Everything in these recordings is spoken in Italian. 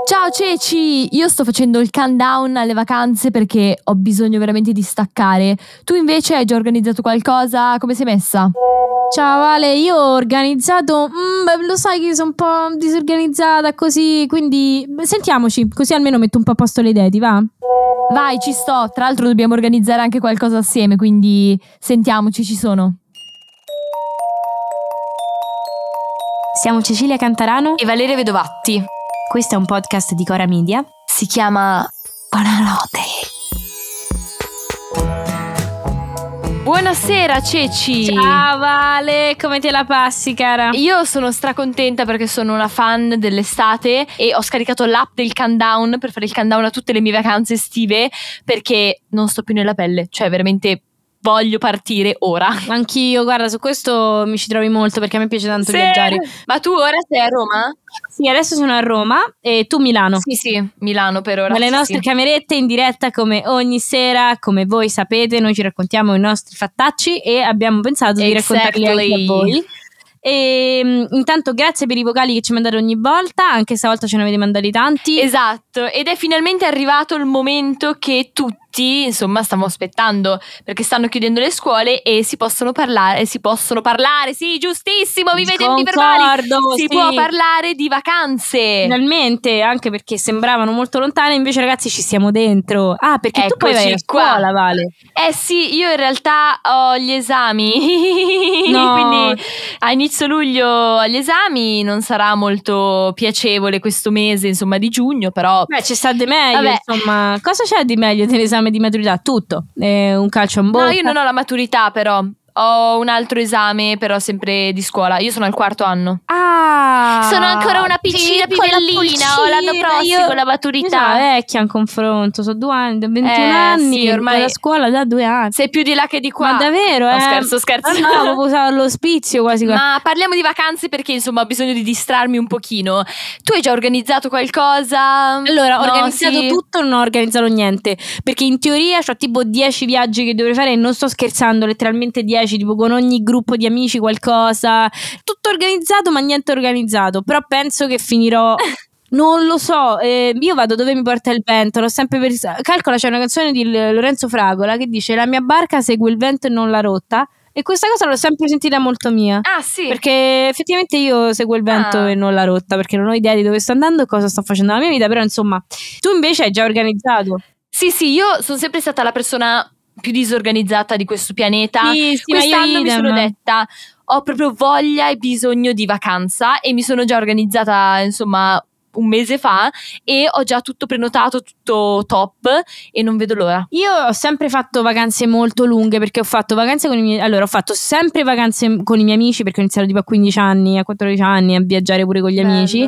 Ciao Ceci, io sto facendo il countdown alle vacanze perché ho bisogno veramente di staccare. Tu invece hai già organizzato qualcosa? Come sei messa? Ciao Ale, io ho organizzato, lo sai che sono un po' disorganizzata così, quindi sentiamoci, così almeno metto un po' a posto le idee, ti va? Vai, ci sto. Tra l'altro dobbiamo organizzare anche qualcosa assieme, quindi sentiamoci, ci sono. Siamo Cecilia Cantarano E Valeria Vedovatti. questo è un podcast di Cora Media. Si chiama Buonanotte. Buonasera Ceci. Ciao Vale, come te la passi cara? Io sono stracontenta perché sono una fan dell'estate e ho scaricato l'app del countdown per fare il countdown a tutte le mie vacanze estive perché non sto più nella pelle, cioè veramente voglio partire ora. Anch'io, guarda, su questo mi ci trovi molto perché a me piace tanto Sì. viaggiare. Ma tu ora sei a Roma? Sì, adesso sono a Roma e tu Milano. Sì, Milano per ora. Dalle sì, nostre sì. camerette in diretta come ogni sera, come voi sapete, noi ci raccontiamo i nostri fattacci e abbiamo pensato di raccontarli anche a voi. E intanto grazie per i vocali che ci mandate ogni volta, anche stavolta ce ne avete mandati tanti. Esatto, ed è finalmente arrivato il momento che tutti, insomma, stiamo aspettando, perché stanno chiudendo le scuole e si possono parlare, sì, giustissimo, viva i tempi verbali, si può parlare di vacanze. Finalmente, anche perché sembravano molto lontane, invece ragazzi ci stiamo dentro. Ah, perché tu poi Eccoci vai a qua. scuola, Vale. Sì, io in realtà ho gli esami, No. quindi a inizio luglio ho gli esami, non sarà molto piacevole questo mese, insomma, di giugno, però Beh, ci sta di meglio, vabbè. insomma. Cosa c'è di meglio dell'esame di maturità? Tutto. Un calcio in bocca. No, io non ho la maturità, però ho un altro esame, però sempre di scuola. Io sono al 4º anno. Ah, Sono ancora una piccina pipellina, ho l'anno prossimo la maturità. Io sono vecchia in confronto, sono 2 anni, 21 anni, sì, ormai alla scuola da 2 anni. Sei più di là che di qua. Ma davvero, No, scherzo. No, avevo usato l'ospizio quasi. Ma parliamo di vacanze perché insomma ho bisogno di distrarmi un pochino. Tu hai già organizzato qualcosa? Allora, ho No, organizzato sì. tutto, non ho organizzato niente. Perché in teoria ho tipo 10 viaggi che dovrei fare e non sto scherzando, letteralmente 10, tipo con ogni gruppo di amici qualcosa. Tutto organizzato, ma niente organizzato. Però penso che finirò. Non lo so, io vado dove mi porta il vento, l'ho sempre calcola, c'è una canzone di Lorenzo Fragola che dice: la mia barca segue il vento e non la rotta. E questa cosa l'ho sempre sentita molto mia. Ah, sì. Perché effettivamente io seguo il vento e non la rotta, perché non ho idea di dove sto andando e cosa sto facendo nella mia vita. Però insomma, tu invece hai già organizzato. Sì, io sono sempre stata la persona più disorganizzata di questo pianeta. Sì, Quest'anno mi sono idem. detta: ho proprio voglia e bisogno di vacanza, e mi sono già organizzata, insomma, un mese fa, e ho già tutto prenotato, tutto top, e non vedo l'ora. Io ho sempre fatto vacanze molto lunghe, perché ho fatto vacanze con i miei. Allora, ho fatto sempre vacanze con i miei amici, perché ho iniziato tipo a 15 anni, a 14 anni a viaggiare pure con gli amici.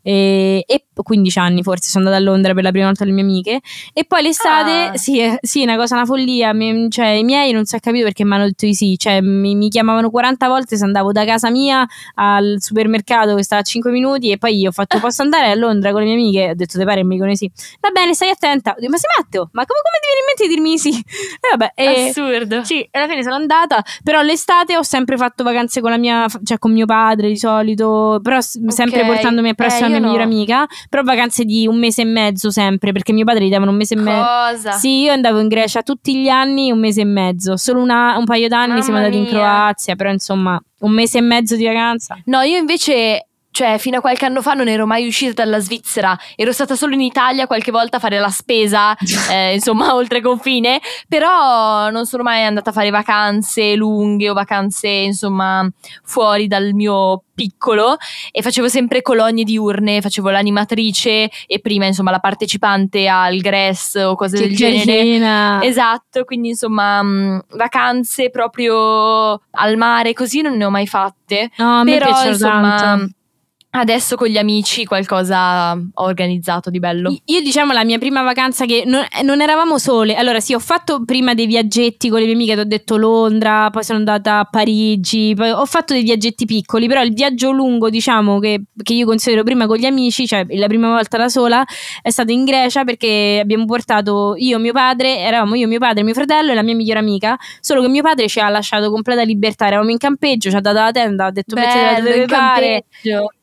E 15 anni forse sono andata a Londra per la prima volta con le mie amiche. E poi l'estate, sì, una cosa, una follia. Cioè, i miei non si è capito perché mi hanno detto di sì. Cioè, mi chiamavano 40 volte se andavo da casa mia al supermercato che stava a 5 minuti, e poi io ho fatto: posso andare a Londra con le mie amiche? Ho detto: te pare? E mi dicono sì. Va bene, stai attenta. Ho detto: ma sei matto? Ma come ti viene in mente di dirmi sì? E vabbè, assurdo. Sì, alla fine sono andata. Però l'estate ho sempre fatto vacanze con la mia, cioè con mio padre di solito, però sempre portandomi appresso la mia migliore amica. Però vacanze di un mese e mezzo sempre, perché mio padre gli davano un mese e mezzo. Cosa? Sì, io andavo in Grecia tutti gli anni un mese e mezzo. Solo un paio d'anni siamo andati in Croazia, però insomma un mese e mezzo di vacanza. No, io invece, cioè, fino a qualche anno fa non ero mai uscita dalla Svizzera, ero stata solo in Italia qualche volta a fare la spesa, insomma, oltre confine, però non sono mai andata a fare vacanze lunghe o vacanze, insomma, fuori dal mio piccolo, e facevo sempre colonie diurne, facevo l'animatrice e prima, insomma, la partecipante al GRES o cose del genere. Esatto, quindi insomma, vacanze proprio al mare così non ne ho mai fatte. No, a me però piacciono insomma tanto. Adesso con gli amici qualcosa ho organizzato di bello. Io diciamo la mia prima vacanza che non eravamo sole. Allora sì, ho fatto prima dei viaggetti con le mie amiche, ti ho detto Londra, poi sono andata a Parigi, poi ho fatto dei viaggetti piccoli, però il viaggio lungo, diciamo, che io considero prima con gli amici, cioè la prima volta da sola, è stato in Grecia, perché abbiamo portato eravamo io, mio padre, mio fratello e la mia migliore amica, solo che mio padre ci ha lasciato completa libertà, eravamo in campeggio, ci ha dato la tenda, ha detto: mettete dove pare.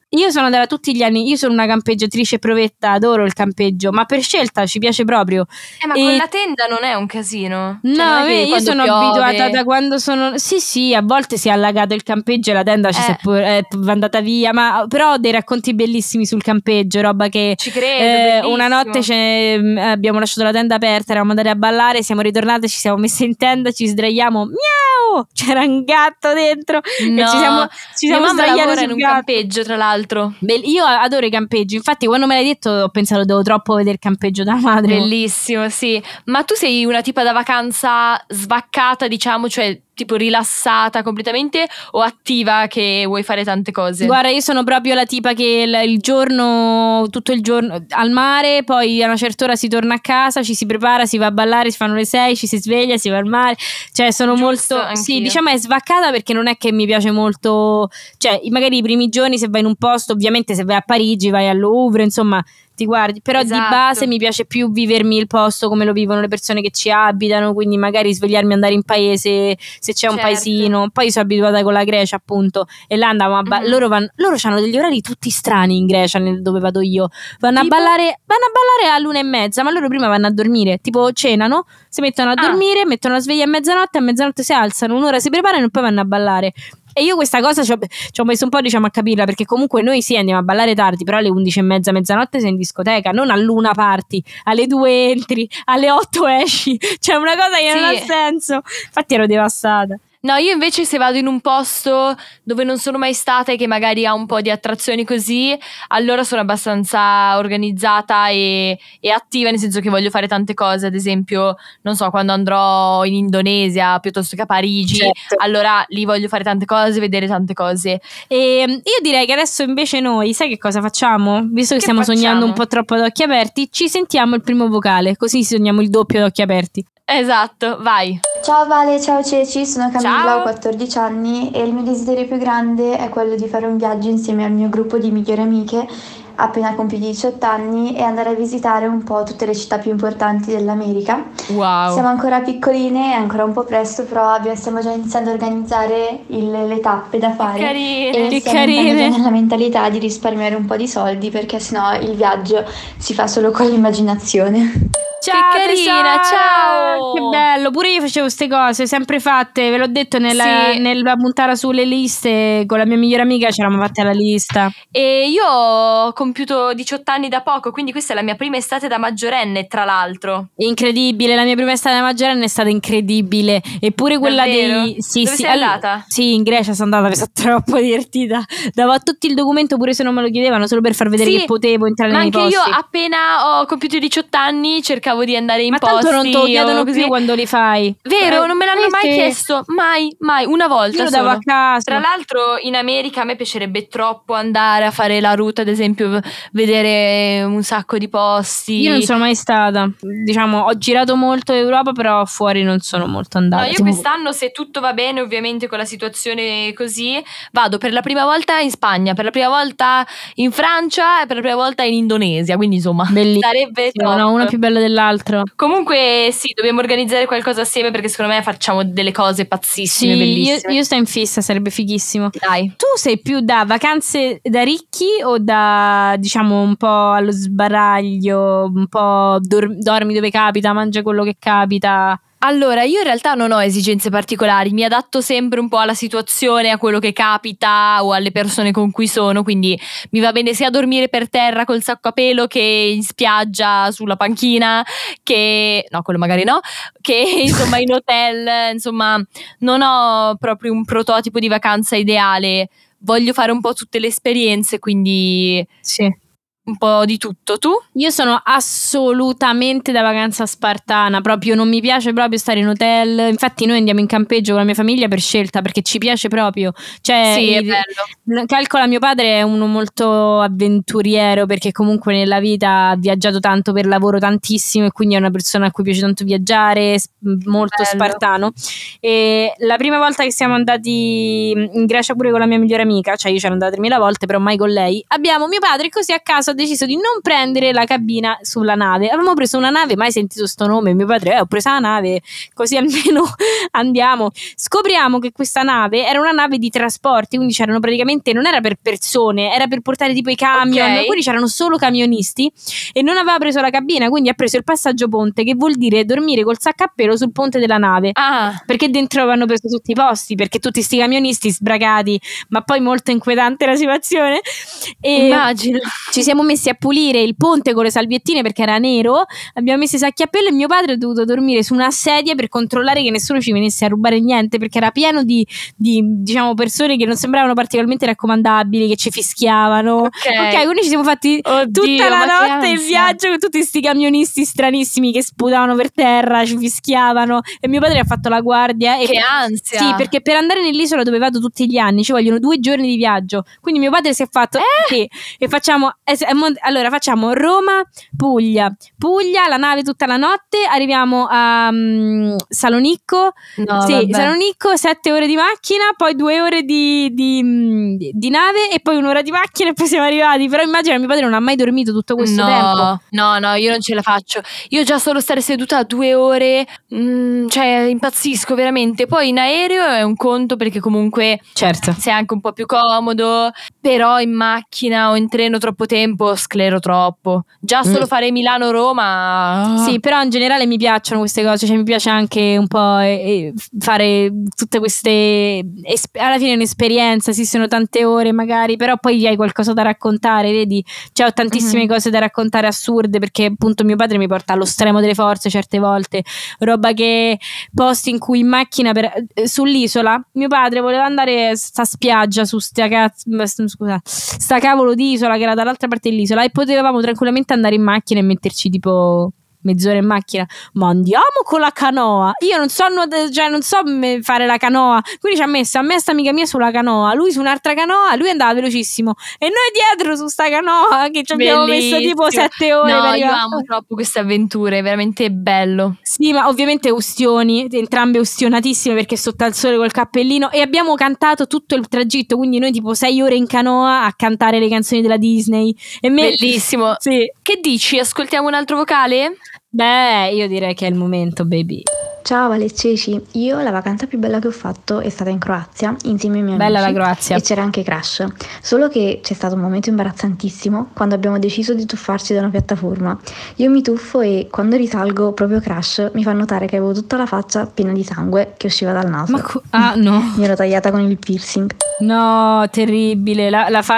Io sono andata tutti gli anni, io sono una campeggiatrice provetta, adoro il campeggio, ma per scelta, ci piace proprio. Ma con la tenda non è un casino? Cioè, No, non è che io quando sono piove... abituata da quando sono. Sì, a volte si è allagato il campeggio e la tenda ci si è andata via. Ma però ho dei racconti bellissimi sul campeggio, roba che Ci credo, una notte abbiamo lasciato la tenda aperta, eravamo andati a ballare, siamo ritornate, ci siamo messe in tenda, ci sdraiamo, miau! C'era un gatto dentro No, e ci siamo sdraiate in un campeggio, tra l'altro. Io adoro i campeggi, infatti quando me l'hai detto ho pensato devo troppo vedere il campeggio da madre. Bellissimo, sì. Ma tu sei una tipa da vacanza svaccata, diciamo, cioè tipo rilassata completamente, o attiva che vuoi fare tante cose? Guarda, io sono proprio la tipa che tutto il giorno al mare, poi a una certa ora si torna a casa, ci si prepara, si va a ballare, si fanno le 6, ci si sveglia, si va al mare, cioè sono Giusto, molto, anch'io. sì, diciamo è svaccata perché non è che mi piace molto, cioè magari i primi giorni se vai in un posto, ovviamente se vai a Parigi vai al Louvre, insomma ti guardi, però Esatto. di base mi piace più vivermi il posto come lo vivono le persone che ci abitano, quindi magari svegliarmi, andare in paese se c'è un paesino. Poi sono abituata con la Grecia appunto e là andavamo a loro hanno degli orari tutti strani in Grecia, dove vado io, vanno a ballare all'1:30, ma loro prima vanno a dormire, tipo cenano, si mettono a dormire, mettono la sveglia a mezzanotte si alzano, un'ora si preparano e poi vanno a ballare. E io questa cosa ci ho messo un po', diciamo, a capirla, perché comunque noi sì andiamo a ballare tardi, però alle 11:30, mezzanotte sei in discoteca, non all'1 parti, alle 2 entri, alle 8 esci, cioè una cosa che non ha senso. Infatti ero devastata. No, io invece se vado in un posto dove non sono mai stata e che magari ha un po' di attrazioni così, allora sono abbastanza organizzata e attiva, nel senso che voglio fare tante cose. Ad esempio, non so, quando andrò in Indonesia piuttosto che a Parigi, certo, allora lì voglio fare tante cose, vedere tante cose. E io direi che adesso invece noi, sai che cosa facciamo? Visto che stiamo sognando un po' troppo ad occhi aperti, ci sentiamo il primo vocale, così sogniamo il doppio ad occhi aperti. Esatto, vai. Ciao Vale, ciao Ceci, sono Camilla, ho 14 anni e il mio desiderio più grande è quello di fare un viaggio insieme al mio gruppo di migliori amiche appena compiuti 18 anni e andare a visitare un po' tutte le città più importanti dell'America. Wow. Siamo ancora piccoline, è ancora un po' presto, però stiamo già iniziando a organizzare le tappe da fare. Che stiamo entrando già nella mentalità di risparmiare un po' di soldi, perché sennò il viaggio si fa solo con l'immaginazione. Ciao, che carina, ciao! Che bello, pure io facevo queste cose, sempre fatte, ve l'ho detto nella puntata sulle liste, con la mia migliore amica ci eravamo fatte la lista. E io ho compiuto 18 anni da poco, quindi questa è la mia prima estate da maggiorenne, tra l'altro. Incredibile, la mia prima estate da maggiorenne è stata incredibile, eppure quella davvero? Dove sei andata? Sì, in Grecia sono andata, mi sono troppo divertita, davo tutto il documento pure se non me lo chiedevano, solo per far vedere che potevo entrare nei posti. Ma anche io appena ho compiuto i 18 anni cercavo di andare in posti. Ma tanto non te lo chiedono più quando li fai. Vero, non me l'hanno mai chiesto, mai, una volta io lo davo a caso. Tra l'altro in America a me piacerebbe troppo andare a fare la route, ad esempio vedere un sacco di posti. Io non sono mai stata, diciamo, ho girato molto Europa, però fuori non sono molto andata. No, io quest'anno, se tutto va bene, ovviamente con la situazione così, vado per la prima volta in Spagna, per la prima volta in Francia e per la prima volta in Indonesia, quindi insomma bellissimo. Sarebbe top. No, una più bella dell'altro. Comunque sì, dobbiamo organizzare qualcosa assieme, perché secondo me facciamo delle cose pazzissime, bellissime. Io sto in fissa, sarebbe fighissimo. Dai. Tu sei più da vacanze da ricchi o da, diciamo, un po' allo sbaraglio, un po' dormi dove capita, mangia quello che capita? Allora, io in realtà non ho esigenze particolari, mi adatto sempre un po' alla situazione, a quello che capita o alle persone con cui sono, quindi mi va bene sia dormire per terra col sacco a pelo che in spiaggia sulla panchina, che no, quello magari no, che insomma in hotel, insomma non ho proprio un prototipo di vacanza ideale, voglio fare un po' tutte le esperienze, quindi sì. Un po' di tutto. Tu? Io sono assolutamente da vacanza spartana, proprio non mi piace proprio stare in hotel. Infatti noi andiamo in campeggio con la mia famiglia per scelta, perché ci piace proprio. Cioè, sì, è bello. Calcola, mio padre è uno molto avventuriero, perché comunque nella vita ha viaggiato tanto per lavoro, tantissimo, e quindi è una persona a cui piace tanto viaggiare, molto spartano. E la prima volta che siamo andati in Grecia pure con la mia migliore amica, cioè io c'ero andata 3000 volte, però mai con lei, abbiamo mio padre così a caso ha deciso di non prendere la cabina sulla nave. Avevamo preso una nave, mai sentito sto nome, mio padre, ho preso la nave così almeno andiamo. Scopriamo che questa nave era una nave di trasporti, quindi c'erano praticamente, non era per persone, era per portare tipo i camion, quindi c'erano solo camionisti e non aveva preso la cabina, quindi ha preso il passaggio ponte, che vuol dire dormire col sacco a pelo sul ponte della nave, perché dentro avevano preso tutti i posti, perché tutti sti camionisti sbragati, ma poi molto inquietante la situazione. E immagino. Ci siamo messi a pulire il ponte con le salviettine perché era nero, abbiamo messo i sacchi a pelo e mio padre ha dovuto dormire su una sedia per controllare che nessuno ci venisse a rubare niente, perché era pieno di diciamo persone che non sembravano particolarmente raccomandabili, che ci fischiavano. Ok, quindi ci siamo fatti tutta la notte in viaggio con tutti sti camionisti stranissimi che sputavano per terra, ci fischiavano, e mio padre ha fatto la guardia. Che ansia! Sì, perché per andare nell'isola dove vado tutti gli anni ci vogliono 2 giorni di viaggio, quindi mio padre si è fatto sì, e facciamo allora facciamo Roma, Puglia, la nave tutta la notte, arriviamo a Salonicco, Salonicco, 7 ore di macchina, poi 2 ore di nave e poi 1 ora di macchina e poi siamo arrivati. Però immagina, mio padre non ha mai dormito tutto questo tempo. No, io non ce la faccio. Io già solo stare seduta 2 ore, cioè impazzisco veramente. Poi in aereo è un conto, perché comunque certo sei anche un po' più comodo, però in macchina o in treno troppo tempo sclero troppo. Già solo fare Milano-Roma. Sì, però in generale mi piacciono queste cose, cioè mi piace anche un po' fare tutte queste alla fine è un'esperienza, sì, sono tante ore magari, però poi hai qualcosa da raccontare, vedi? Cioè ho tantissime cose da raccontare assurde, perché appunto mio padre mi porta allo stremo delle forze certe volte, roba che posti in cui in macchina sull'isola mio padre voleva andare sta spiaggia su sta cavolo di isola che era dall'altra parte dell'isola e potevamo tranquillamente andare in macchina e metterci tipo mezz'ora in macchina, ma andiamo con la canoa. Io non so fare la canoa, quindi ci ha messo a me sta amica mia sulla canoa, lui su un'altra canoa, lui andava velocissimo e noi dietro su sta canoa che ci abbiamo messo tipo 7 ore. No, io amo troppo queste avventure, è veramente bello. Sì, ma ovviamente ustioni, entrambe ustionatissime perché sotto al sole col cappellino, e abbiamo cantato tutto il tragitto, quindi noi tipo 6 ore in canoa a cantare le canzoni della Disney. Bellissimo. Sì. Che dici? Ascoltiamo un altro vocale? Beh, io direi che è il momento, baby. Ciao Vale Ceci, io la vacanza più bella che ho fatto è stata in Croazia insieme ai miei Bella amici. la Croazia. E c'era anche Crash, solo che c'è stato un momento imbarazzantissimo quando abbiamo deciso di tuffarci da una piattaforma. Io mi tuffo e quando risalgo proprio Crash mi fa notare che avevo tutta la faccia piena di sangue che usciva dal naso. No. Mi ero tagliata con il piercing. No, terribile.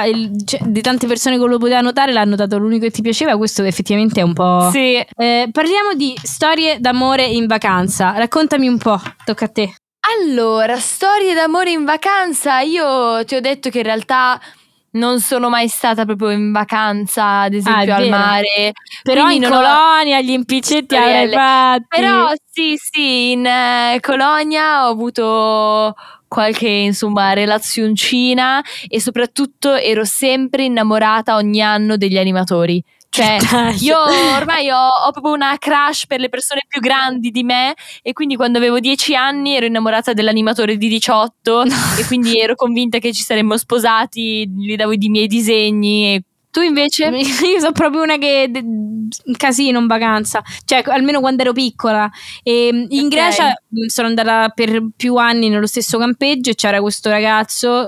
Di tante persone che lo poteva notare l'ha notato l'unico che ti piaceva, questo effettivamente è un po'. Sì. Parliamo di storie d'amore in vacanza. Raccontami un po', tocca a te. Allora, storie d'amore in vacanza. Io ti ho detto che in realtà non sono mai stata proprio in vacanza, ad esempio al mare. Però in Colonia gli impiccetti avrei fatti. Però sì, in Colonia ho avuto qualche insomma relazioncina e soprattutto ero sempre innamorata ogni anno degli animatori. Cioè io ormai ho proprio una crush per le persone più grandi di me, e quindi quando avevo 10 anni ero innamorata dell'animatore di 18 e quindi ero convinta che ci saremmo sposati, gli davo i miei disegni. E tu invece? Io sono proprio una che un casino in vacanza, cioè almeno quando ero piccola. E in Grecia sono andata per più anni nello stesso campeggio e c'era questo ragazzo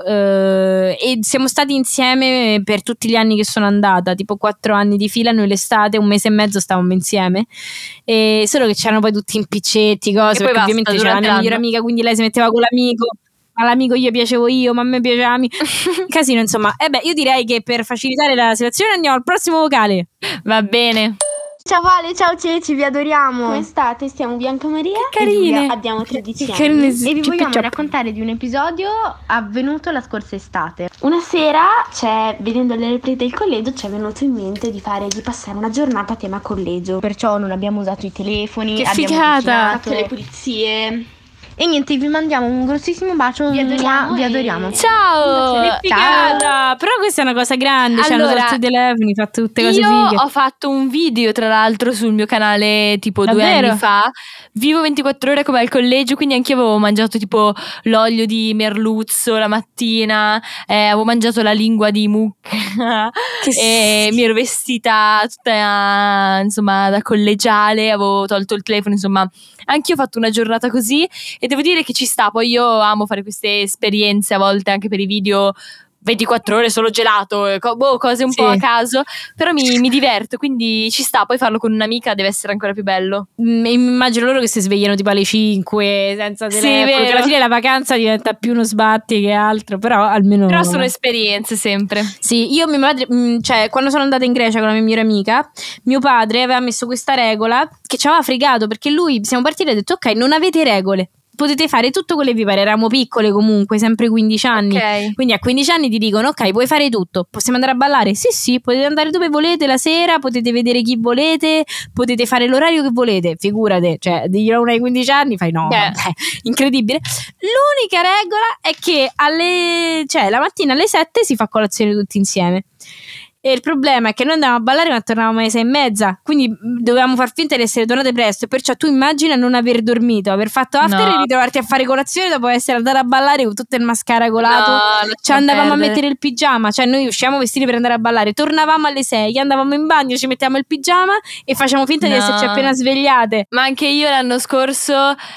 e siamo stati insieme per tutti gli anni che sono andata, tipo 4 anni di fila. Noi l'estate 1 mese e mezzo stavamo insieme, e solo che c'erano poi tutti impiccetti, cose, perché ovviamente c'era la mia migliore amica, quindi lei si metteva con l'amico, all'amico gli piacevo io, ma a me piaceva casino, insomma. Io direi che per facilitare la situazione andiamo al prossimo vocale. Va bene. Ciao Vale, ciao Ceci, vi adoriamo. Come state? Siamo Bianca Maria che carine. E Giulia, abbiamo 13 anni e vi vogliamo raccontare di un episodio avvenuto la scorsa estate. Una sera, vedendo le replay del collegio, ci è venuto in mente di passare una giornata a tema collegio. Perciò non abbiamo usato i telefoni, che abbiamo figata. fatto le pulizie. E niente, vi mandiamo un grossissimo bacio. Vi adoriamo. Ciao. Ciao. Però questa è una cosa grande, cioè hanno tolto i telefoni, fatto tutte cose fighe. Io ho fatto un video tra l'altro sul mio canale tipo Davvero? 2 anni fa. Vivo 24 ore come al collegio, quindi anche io avevo mangiato tipo l'olio di merluzzo la mattina, avevo mangiato la lingua di mucca e mi ero vestita tutta insomma da collegiale, avevo tolto il telefono, insomma anch'io ho fatto una giornata così e devo dire che ci sta. Poi io amo fare queste esperienze a volte anche per i video 24 ore solo gelato, cose un po' a caso, però mi diverto, quindi ci sta. Poi farlo con un'amica deve essere ancora più bello. Immagino loro che si svegliano tipo alle 5 senza telefono, vero. alla fine la vacanza diventa più uno sbatti che altro, però almeno... Però sono esperienze sempre. Sì, io mia madre, cioè quando sono andata in Grecia con la mia migliore amica, mio padre aveva messo questa regola che ci aveva fregato, perché lui, siamo partiti e ha detto ok, non avete regole, potete fare tutto quello che vi pare. Eravamo piccole comunque, sempre 15 anni. Okay. Quindi a 15 anni ti dicono ok, puoi fare tutto, possiamo andare a ballare? Sì, potete andare dove volete la sera, potete vedere chi volete, potete fare l'orario che volete. Figurate, cioè diglielo uno ai 15 anni, fai no, vabbè, incredibile. L'unica regola è che la mattina alle 7 si fa colazione tutti insieme. E il problema è che noi andavamo a ballare ma tornavamo alle 6:30, quindi dovevamo far finta di essere tornate presto. Perciò tu immagina non aver dormito, aver fatto after e ritrovarti a fare colazione dopo essere andata a ballare con tutto il mascara colato. Cioè andavamo a mettere il pigiama, cioè noi usciamo vestiti per andare a ballare, tornavamo alle 6, andavamo in bagno, ci mettiamo il pigiama e facciamo finta di esserci appena svegliate. Ma anche io l'anno scorso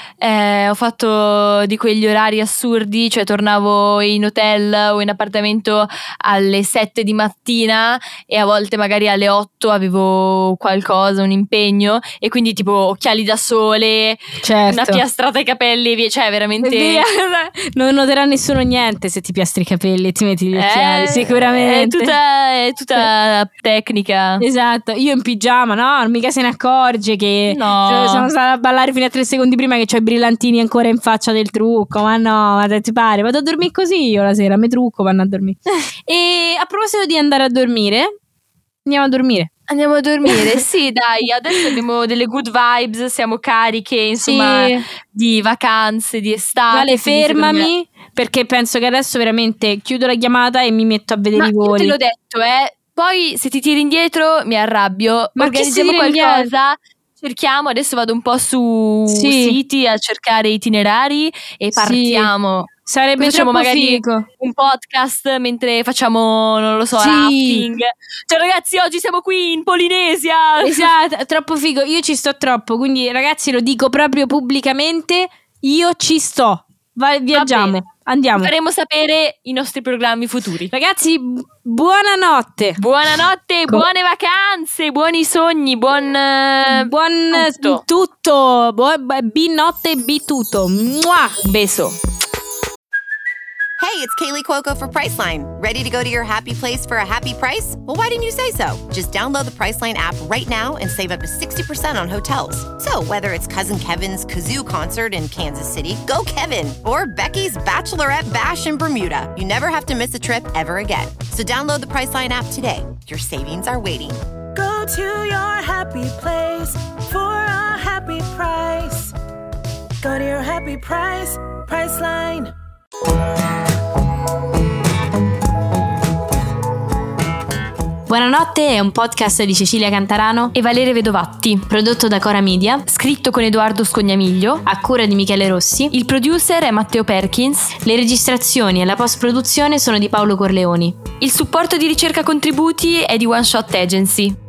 ho fatto di quegli orari assurdi, cioè tornavo in hotel o in appartamento alle 7 di mattina e a volte magari alle 8 avevo qualcosa, un impegno, e quindi tipo occhiali da sole, una piastrata ai capelli, via, cioè veramente non noterà nessuno niente se ti piastri i capelli e ti metti gli occhiali, sicuramente è tutta tecnica. Esatto, io in pigiama, no, mica se ne accorge che sono stata a ballare fino a 3 secondi prima che c'ho i brillantini ancora in faccia del trucco. Ma no, ma ti pare, vado a dormire così io la sera, mi trucco, vanno a dormire. E a proposito di andare a dormire, andiamo a dormire, sì dai, adesso abbiamo delle good vibes, siamo cariche insomma di vacanze, di estate. Vale, fermami perché penso che adesso veramente chiudo la chiamata e mi metto a vedere i voli. Io te l'ho detto, poi se ti tiri indietro mi arrabbio. Ma organizziamo qualcosa, cerchiamo, adesso vado un po' su siti a cercare itinerari e partiamo. Sarebbe facciamo troppo magari figo. Un podcast mentre facciamo, non lo so, rafting. Cioè ragazzi, oggi siamo qui in Polinesia. Esatto, troppo figo, io ci sto troppo, quindi ragazzi lo dico proprio pubblicamente, io ci sto. Viaggiamo, andiamo. Faremo sapere i nostri programmi futuri. Ragazzi, buonanotte. Buonanotte, buone vacanze, buoni sogni, buon tutto. Notte, tutto. Mua! Beso. Hey, it's Kaylee Cuoco for Priceline. Ready to go to your happy place for a happy price? Well, why didn't you say so? Just download the Priceline app right now and save up to 60% on hotels. So whether it's Cousin Kevin's Kazoo Concert in Kansas City, go Kevin, or Becky's Bachelorette Bash in Bermuda, you never have to miss a trip ever again. So download the Priceline app today. Your savings are waiting. Go to your happy place for a happy price. Go to your happy price, Priceline. Buonanotte è un podcast di Cecilia Cantarano e Valeria Vedovatti, prodotto da Cora Media, scritto con Edoardo Scognamiglio, a cura di Michele Rossi. Il producer è Matteo Perkins. Le registrazioni e la post-produzione sono di Paolo Corleoni. Il supporto di ricerca contributi è di One Shot Agency.